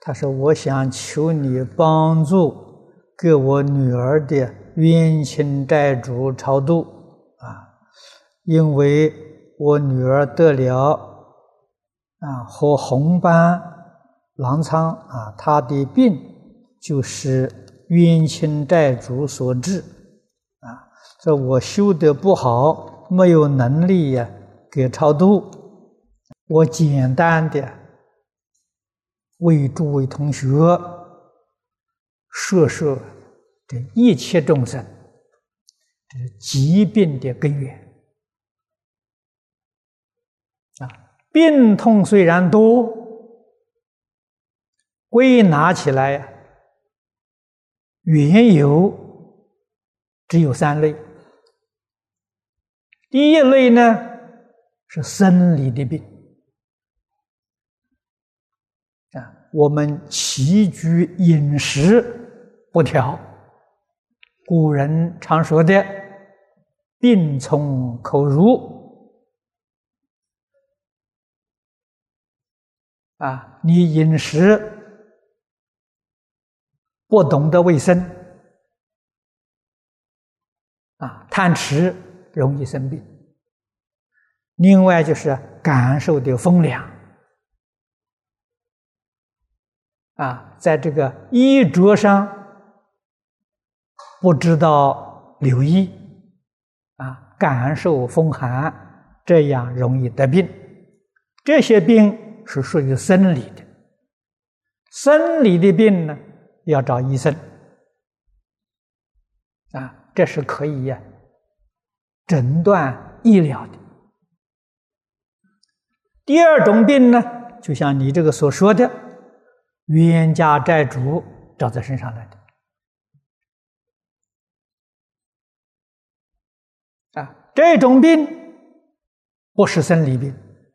他说：“我想求你帮助，给我女儿的冤亲债主超度啊，因为我女儿得了和红斑狼疮啊，她的病就是冤亲债主所致啊。说我修得不好，没有能力呀，给超度。我简单的为诸位同学说说这一切众生这是疾病的根源啊。病痛虽然多，归纳起来缘由只有3类。第一类呢是生理的病我们起居饮食不调，古人常说的病从口入你饮食不懂得卫生贪吃容易生病。另外就是感受的风凉在这个衣着上不知道留意感受风寒，这样容易得病。这些病是属于生理的，生理的病呢要找医生这是可以诊断医疗的。第二种病呢，就像你这个所说的冤家债主找在身上来的这种病不是生理病，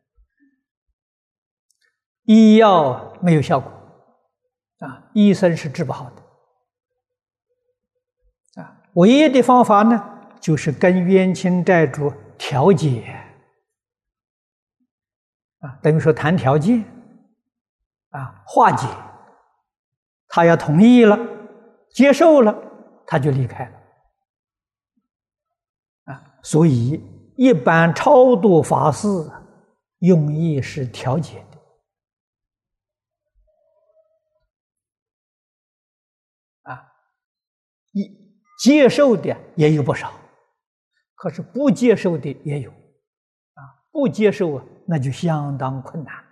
医药没有效果医生是治不好的唯一的方法呢就是跟冤亲债主调解等于说谈条件化解，他要同意了接受了，他就离开了所以一般超度法事用意是调解的接受的也有不少，可是不接受的也有不接受那就相当困难了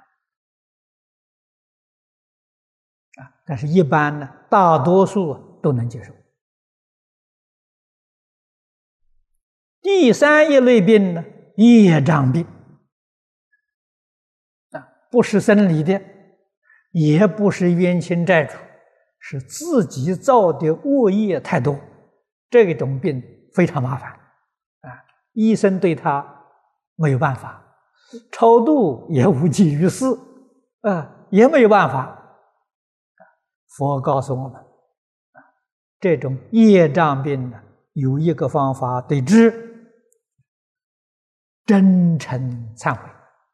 但是一般呢大多数都能接受。第三一类病呢，业障病不是生理的，也不是冤亲债主，是自己造的恶业太多，这种病非常麻烦医生对他没有办法，超度也无济于事也没有办法。佛告诉我们这种业障病呢，有一个方法对治，真诚忏悔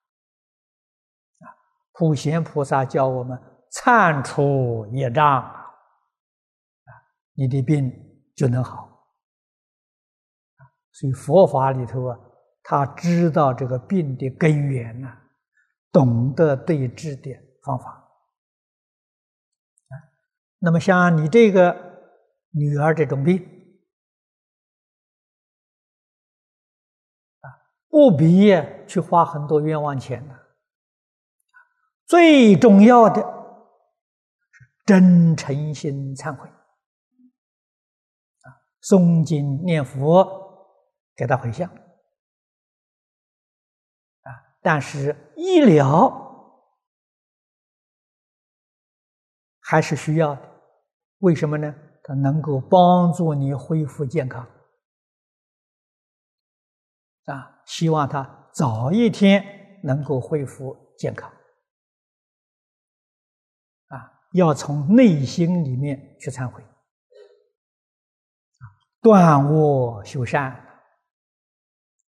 普贤菩萨教我们忏除业障你的病就能好所以佛法里头他知道这个病的根源懂得对治的方法那么像你这个女儿这种病不必去花很多冤枉钱最重要的是真诚心忏悔诵经念佛给他回向但是医疗还是需要的，为什么呢？它能够帮助你恢复健康希望他早一天能够恢复健康要从内心里面去忏悔断恶修善，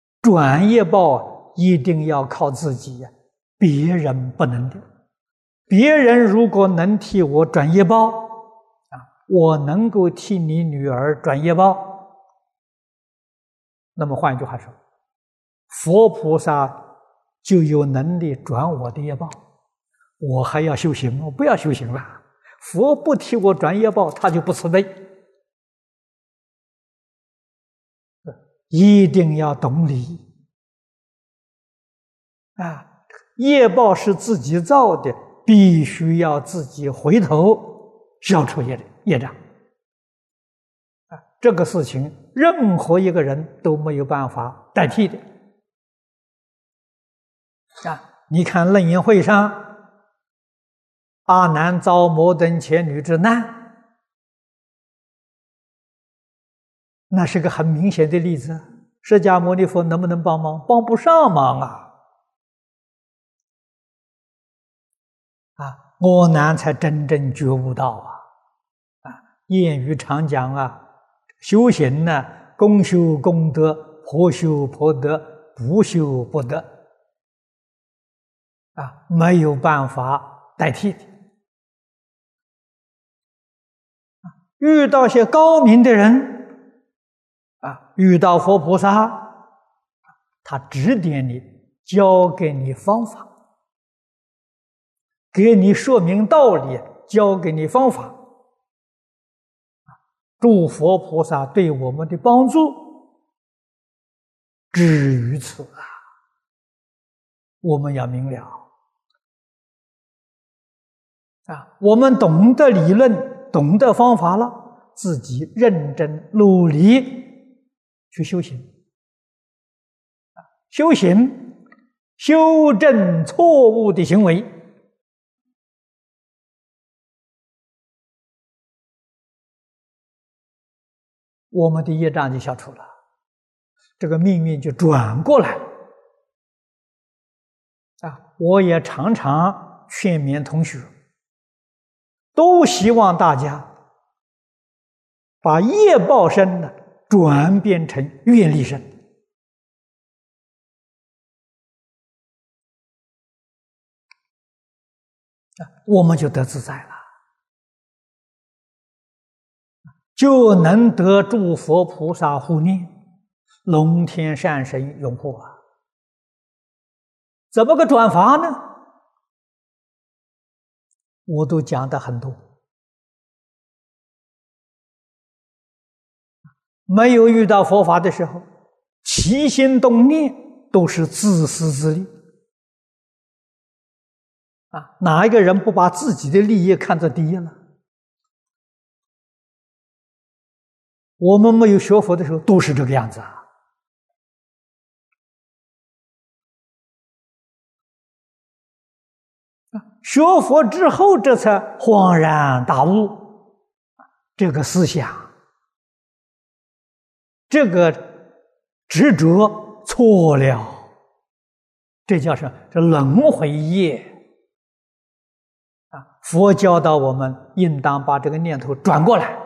转业报一定要靠自己别人不能的， 别人如果能替我转业报，我能够替你女儿转业报，那么换一句话说，佛菩萨就有能力转我的业报，我还要修行，我不要修行了。佛不替我转业报，他就不慈悲。一定要懂理业报是自己造的，必须要自己回头消除业障这个事情任何一个人都没有办法代替的你看楞严会上，阿难遭摩登伽女之难，那是个很明显的例子。释迦牟尼佛能不能帮忙？帮不上忙阿难才真正觉悟到谚语常讲修行呢，公修功德，婆修婆德，不修不得没有办法代替的遇到些高明的人遇到佛菩萨，他指点你，教给你方法，给你说明道理，教给你方法。诸佛菩萨对我们的帮助止于此我们要明了我们懂得理论，懂得方法了，自己认真努力去修行修行修正错误的行为，我们的业障就消除了，这个命运就转过来我也常常劝勉同学，都希望大家把业报身呢转变成愿力身我们就得自在了，就能得诸佛菩萨护念，龙天善神拥护怎么个转法呢？我都讲得很多，没有遇到佛法的时候，起心动念都是自私自利哪一个人不把自己的利益看作第一了？我们没有学佛的时候都是这个样子学佛之后，这才恍然大悟，这个思想，这个执着错了，这叫什么？这轮回业佛教导我们，应当把这个念头转过来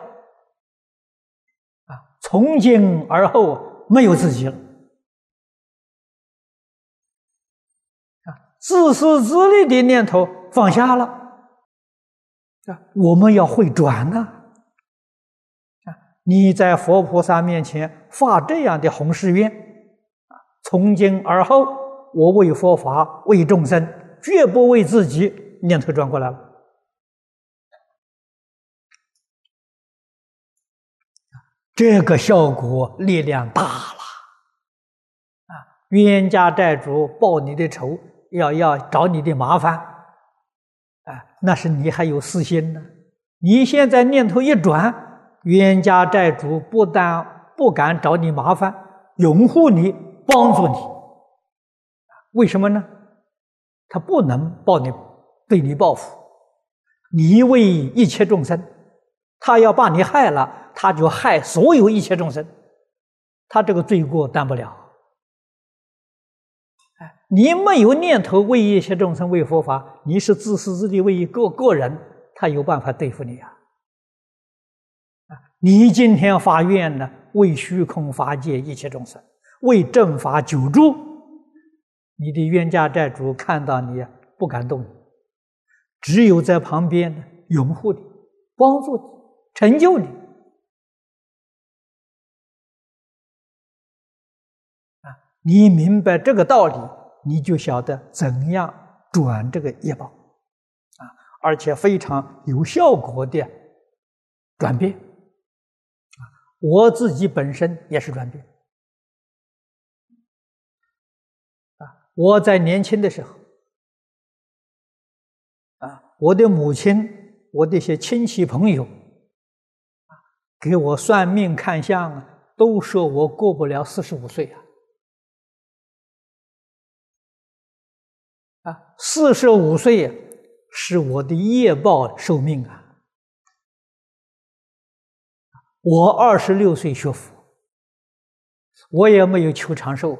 从今而后没有自己了自私自利的念头放下了我们要会转你在佛菩萨面前发这样的弘誓愿从今而后我为佛法为众生，绝不为自己，念头转过来了这个效果力量大了冤家债主报你的仇，要找你的麻烦那是你还有私心呢。你现在念头一转，冤家债主不但不敢找你麻烦，拥护你，帮助你为什么呢？他不能对你报复，你为一切众生，他要把你害了，他就害所有一切众生，他这个罪过担不了你没有念头为一切众生为佛法，你是自私自利为一个人，他有办法对付你你今天发愿呢，为虚空法界一切众生，为正法久住，你的冤家债主看到你不敢动你， 只有在旁边呢拥护你、帮助你、成就你。你明白这个道理，你就晓得怎样转这个业报，而且非常有效果的转变。我自己本身也是转变。我在年轻的时候，我的母亲、我的一些亲戚朋友，给我算命看相都说我过不了45岁45岁是我的业报寿命我26岁学佛，我也没有求长寿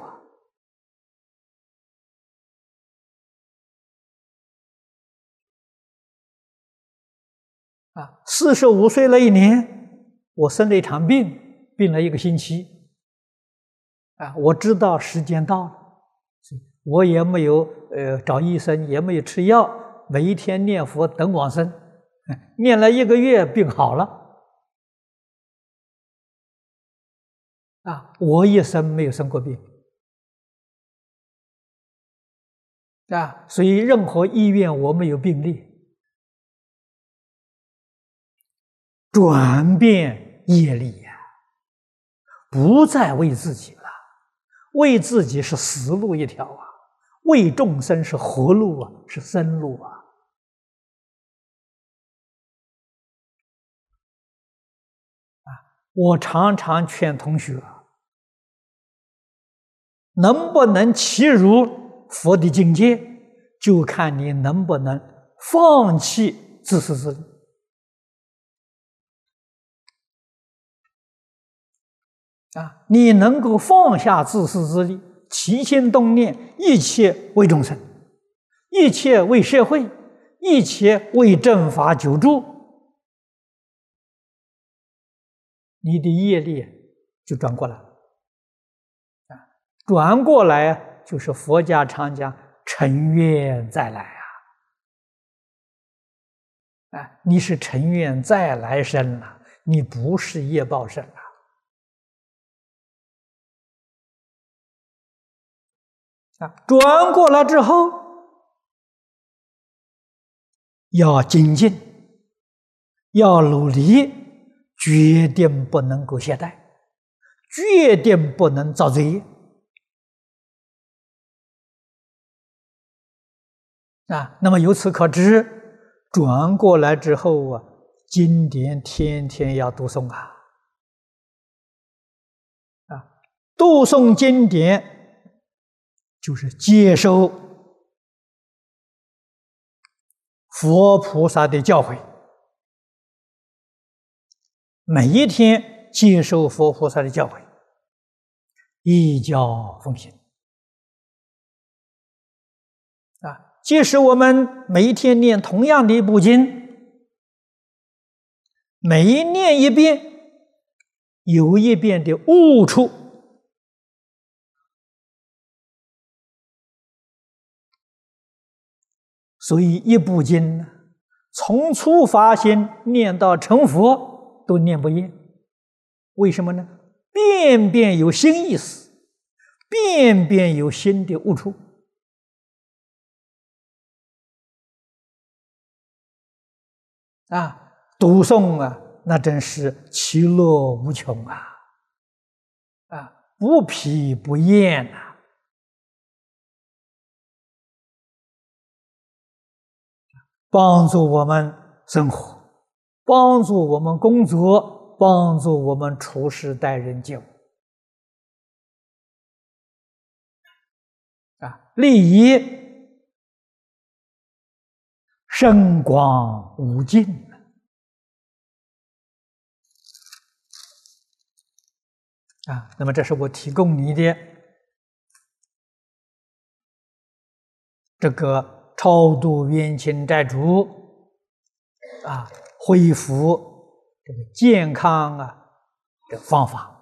45岁那一年，我生了一场病，病了1个星期我知道时间到了，我也没有找医生，也没有吃药，每一天念佛等往生，念了1个月，病好了我一生没有生过病所以任何医院我没有病历。转变业力不再为自己了，为自己是死路一条为众生是活路是生路我常常劝同学，能不能契入佛的境界，就看你能不能放弃自私自利你能够放下自私自利，起心动念，一切为众生，一切为社会，一切为正法久住，你的业力就转过来转过来就是佛家常讲乘愿再来你是乘愿再来生了，你不是业报生转过来之后要精进，要努力，决定不能够懈怠，决定不能造罪业那么由此可知，转过来之后经典天天要读诵读诵经典就是接受佛菩萨的教诲，每一天接受佛菩萨的教诲，依教奉行即使我们每一天念同样的一部经，每一念一遍，有一遍的悟处所以一部经从初发心念到成佛都念不厌，为什么呢？遍遍有新意思，遍遍有新的悟处读诵那真是其乐无穷不疲不厌帮助我们生活，帮助我们工作，帮助我们处事待人接物利益深广无尽那么这是我提供你的这个超度冤亲债主恢复这个健康的方法。